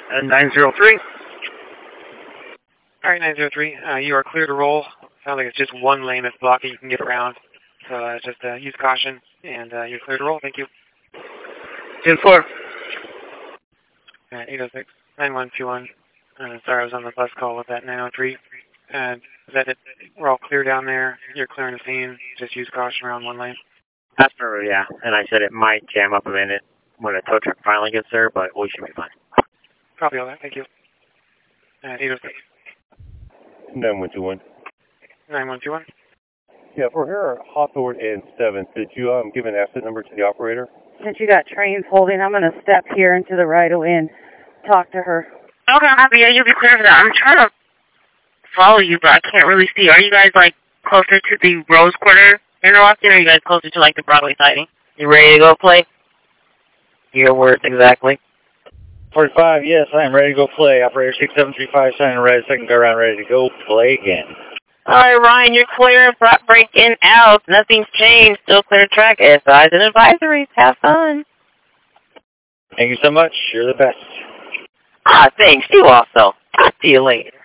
903. All right, 903. You are clear to roll. Sounds like it's just one lane that's blocking. You can get around. So just use caution, and you're clear to roll. Thank you. 10-4. 806. 9121. Sorry, I was on the bus call with that 903. Is that it? We're all clear down there. You're clearing the scene. Just use caution around one lane. That's true, yeah. And I said it might jam up a minute when a tow truck finally gets there, but we should be fine. Copy all that. Thank you. 806. 9121. 9121. Yeah, for here, Hawthorne and 7th, did you give an asset number to the operator? Since you got trains holding, I'm going to step here into the right-of-way and talk to her. Okay, Happy, you'll be clear for that. I'm trying to follow you, but I can't really see. Are you guys, like, closer to the Rose Quarter interlocking, or are you guys closer to, like, the Broadway siding? You ready to go play? Your words exactly. 45, yes, I am ready to go play. Operator 6735, signing red, second go around, ready to go play again. Alright, Ryan, you're clear. Breaking out. Nothing's changed. Still clear track. SIs and advisories. Have fun. Thank you so much. You're the best. Thanks. You also. Talk to you later.